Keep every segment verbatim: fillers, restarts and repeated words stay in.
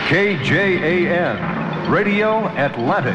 K J A N, Radio Atlantic.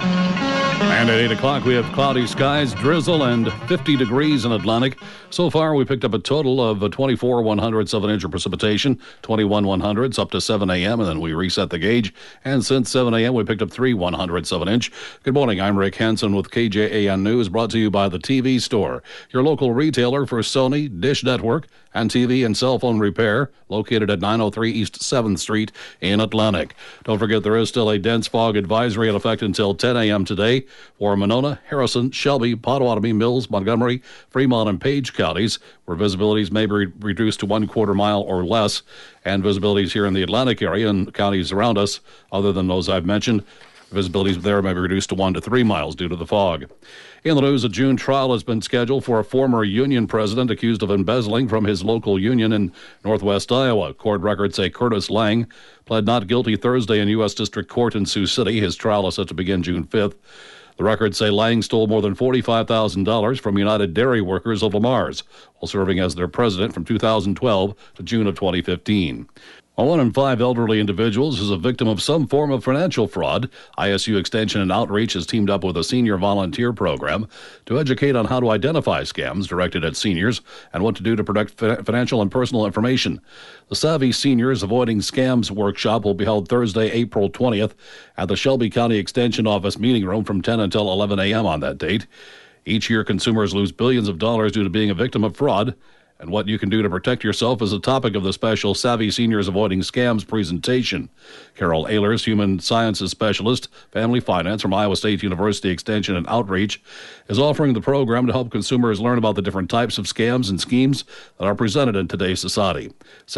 And at eight o'clock, we have cloudy skies, drizzle, and fifty degrees in Atlantic. So far, we picked up a total of twenty-four one hundredths of an inch of precipitation, twenty-one one hundredths up to seven a.m., and then we reset the gauge. And since seven a.m., we picked up three one hundredths of an inch. Good morning. I'm Rick Hansen with K J A N News, brought to you by the T V Store, your local retailer for Sony, Dish Network, and T V and cell phone repair, located at nine oh three East seventh Street in Atlantic. Don't forget, there is still a dense fog advisory in effect until ten a.m. today for Monona, Harrison, Shelby, Potawatomi, Mills, Montgomery, Fremont, and Page counties, where visibilities may be re- reduced to one quarter mile or less, and visibilities here in the Atlantic area and counties around us, other than those I've mentioned, visibilities there may be reduced to one to three miles due to the fog. In the news, a June trial has been scheduled for a former union president accused of embezzling from his local union in northwest Iowa. Court records say Curtis Lang pled not guilty Thursday in U S District Court in Sioux City. His trial is set to begin June fifth. The records say Lang stole more than forty-five thousand dollars from United Dairy Workers of Lamar's while serving as their president from two thousand twelve to June of twenty fifteen. One in five elderly individuals is a victim of some form of financial fraud. I S U Extension and Outreach has teamed up with a senior volunteer program to educate on how to identify scams directed at seniors and what to do to protect financial and personal information. The Savvy Seniors Avoiding Scams workshop will be held Thursday, April twentieth at the Shelby County Extension Office meeting room from ten until eleven a.m. on that date. Each year, consumers lose billions of dollars due to being a victim of fraud. And what you can do to protect yourself is the topic of the special Savvy Seniors Avoiding Scams presentation. Carol Ehlers, Human Sciences Specialist, Family Finance from Iowa State University Extension and Outreach, is offering the program to help consumers learn about the different types of scams and schemes that are presented in today's society.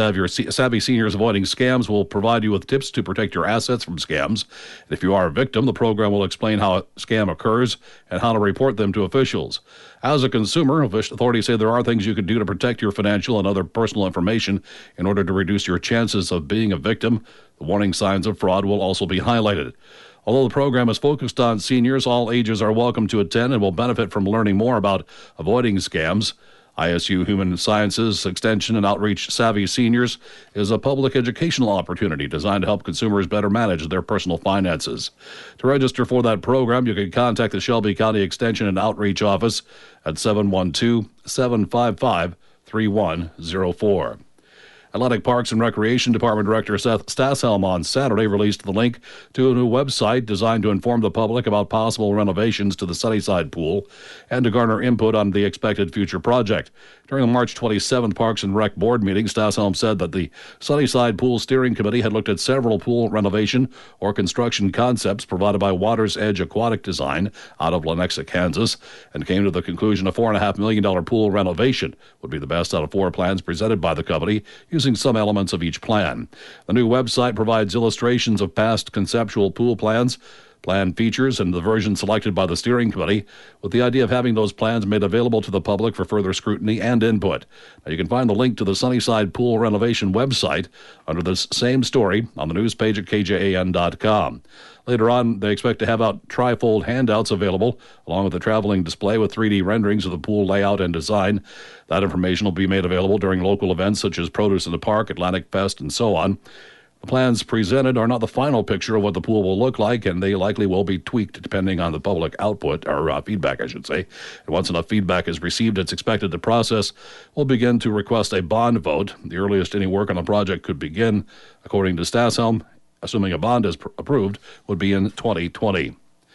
Savvy Seniors Avoiding Scams will provide you with tips to protect your assets from scams. And if you are a victim, the program will explain how a scam occurs and how to report them to officials. As a consumer, authorities say there are things you can do to protect your financial and other personal information in order to reduce your chances of being a victim. The warning signs of fraud will also be highlighted. Although the program is focused on seniors, all ages are welcome to attend and will benefit from learning more about avoiding scams. I S U Human Sciences Extension and Outreach Savvy Seniors is a public educational opportunity designed to help consumers better manage their personal finances. To register for that program, you can contact the Shelby County Extension and Outreach Office at seven one two, seven five five, three one zero four. Atlantic Parks and Recreation Department Director Seth Stasshelm on Saturday released the link to a new website designed to inform the public about possible renovations to the Sunnyside Pool and to garner input on the expected future project. During the March twenty-seventh Parks and Rec Board meeting, Stasshelm said that the Sunnyside Pool Steering Committee had looked at several pool renovation or construction concepts provided by Water's Edge Aquatic Design out of Lenexa, Kansas, and came to the conclusion a four point five million dollars pool renovation would be the best out of four plans presented by the company, using some elements of each plan. The new website provides illustrations of past conceptual pool plans, plan features, and the version selected by the steering committee, with the idea of having those plans made available to the public for further scrutiny and input. Now, you can find the link to the Sunnyside Pool renovation website under this same story on the news page at K J A N dot com. Later on, they expect to have out trifold handouts available, along with a traveling display with three D renderings of the pool layout and design. That information will be made available during local events such as Produce in the Park, Atlantic Fest, and so on. The plans presented are not the final picture of what the pool will look like, and they likely will be tweaked depending on the public output, or uh, feedback, I should say. And once enough feedback is received, it's expected the process will begin to request a bond vote. The earliest any work on the project could begin, according to Stasshelm, assuming a bond is pr- approved, would be in twenty twenty.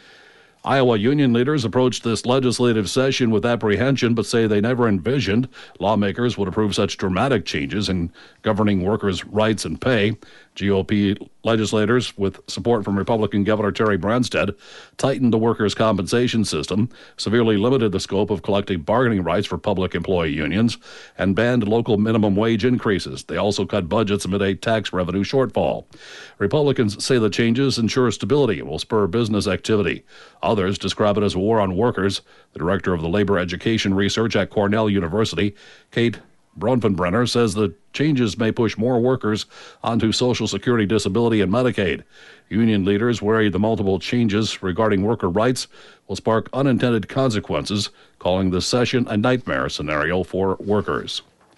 Iowa union leaders approached this legislative session with apprehension, but say they never envisioned lawmakers would approve such dramatic changes in governing workers' rights and pay. G O P legislators, with support from Republican Governor Terry Branstad, tightened the workers' compensation system, severely limited the scope of collective bargaining rights for public employee unions, and banned local minimum wage increases. They also cut budgets amid a tax revenue shortfall. Republicans say the changes ensure stability and will spur business activity. Others describe it as a war on workers. The director of the Labor Education Research at Cornell University, Kate Bronfenbrenner, says the changes may push more workers onto Social Security, disability, and Medicaid. Union leaders worry the multiple changes regarding worker rights will spark unintended consequences, calling the session a nightmare scenario for workers.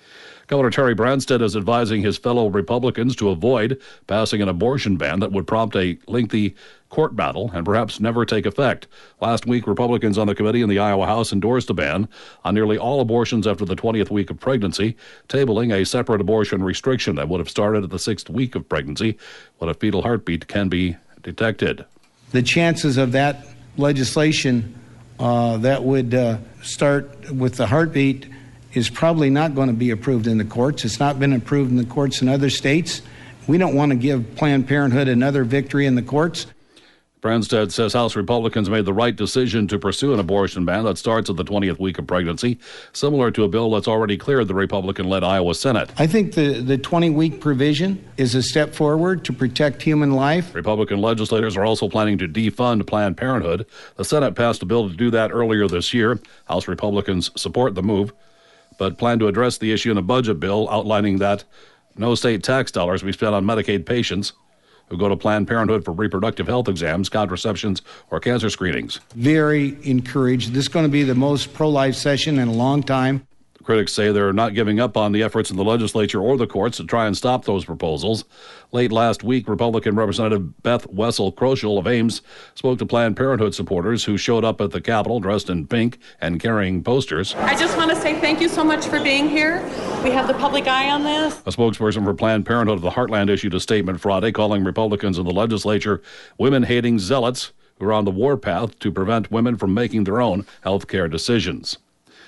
Governor Terry Branstad is advising his fellow Republicans to avoid passing an abortion ban that would prompt a lengthy court battle and perhaps never take effect. Last week, Republicans on the committee in the Iowa House endorsed a ban on nearly all abortions after the twentieth week of pregnancy, tabling a separate abortion restriction that would have started at the sixth week of pregnancy when a fetal heartbeat can be detected. The chances of that legislation uh, that would uh, start with the heartbeat is probably not going to be approved in the courts. It's not been approved in the courts in other states. We don't want to give Planned Parenthood another victory in the courts. Branstad says House Republicans made the right decision to pursue an abortion ban that starts at the twentieth week of pregnancy, similar to a bill that's already cleared the Republican-led Iowa Senate. I think the, the twenty-week provision is a step forward to protect human life. Republican legislators are also planning to defund Planned Parenthood. The Senate passed a bill to do that earlier this year. House Republicans support the move, but plan to address the issue in a budget bill outlining that no state tax dollars be spent on Medicaid patients who go to Planned Parenthood for reproductive health exams, contraceptions, or cancer screenings. Very encouraged. This is going to be the most pro-life session in a long time. Critics say they're not giving up on the efforts in the legislature or the courts to try and stop those proposals. Late last week, Republican Representative Beth Wessel-Kroschel of Ames spoke to Planned Parenthood supporters who showed up at the Capitol dressed in pink and carrying posters. I just want to say thank you so much for being here. We have the public eye on this. A spokesperson for Planned Parenthood of the Heartland issued a statement Friday calling Republicans in the legislature women-hating zealots who are on the warpath to prevent women from making their own health care decisions.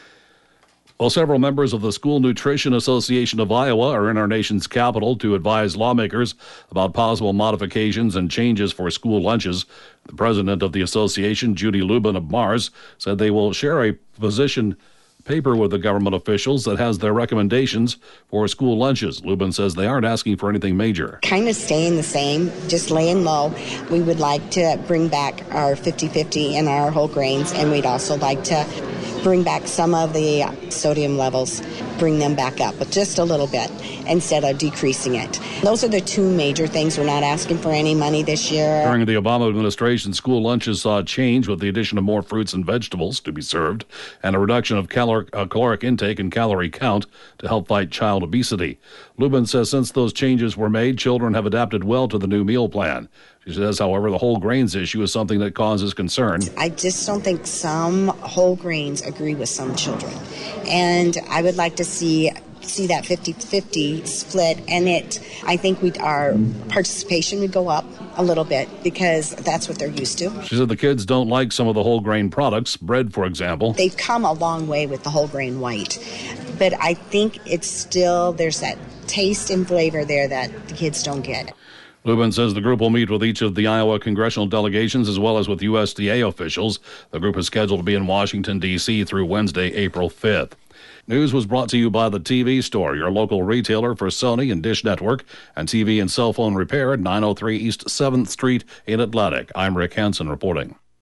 Well, several members of the School Nutrition Association of Iowa are in our nation's capital to advise lawmakers about possible modifications and changes for school lunches. The president of the association, Judy Lubin of Mars, said they will share a position paper with the government officials that has their recommendations for school lunches. Lubin says they aren't asking for anything major. Kind of staying the same, just laying low. We would like to bring back our fifty-fifty in our whole grains, and we'd also like to bring back some of the sodium levels, bring them back up, but just a little bit instead of decreasing it. Those are the two major things. We're not asking for any money this year. During the Obama administration, school lunches saw a change with the addition of more fruits and vegetables to be served and a reduction of caloric, uh, caloric intake and calorie count to help fight child obesity. Lubin says since those changes were made, children have adapted well to the new meal plan. She says, however, the whole grains issue is something that causes concern. I just don't think some whole grains agree with some children. And I would like to see see that fifty-fifty split, and it I think we'd our participation would go up a little bit because that's what they're used to. She said the kids don't like some of the whole grain products, bread for example. They've come a long way with the whole grain white, but I think it's still there's that taste and flavor there that the kids don't get. Lubin says the group will meet with each of the Iowa congressional delegations as well as with U S D A officials. The group is scheduled to be in Washington, D C through Wednesday, April fifth. News was brought to you by the T V Store, your local retailer for Sony and Dish Network and T V and cell phone repair at nine oh three East seventh Street in Atlantic. I'm Rick Hansen reporting.